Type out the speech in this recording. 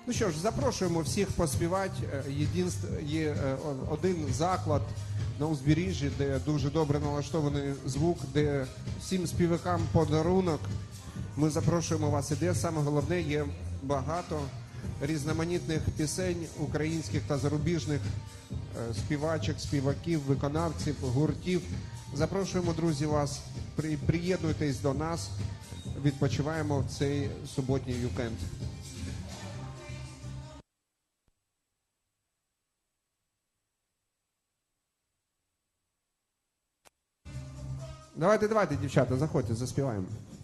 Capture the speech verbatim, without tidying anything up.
Ну що ж, запрошуємо всіх поспівати. Єдинств... Є один заклад на узбережжі, де дуже добре налаштований звук, де всім співакам подарунок. Ми запрошуємо вас. І де саме головне, є багато різноманітних пісень українських та зарубіжних співачок, співаків, виконавців, гуртів. Запрошуємо, друзі, вас. Приєднуйтесь до нас. Відпочиваємо в цей суботній вікенд. Давайте, давайте, дівчата, заходьте, заспіваємо.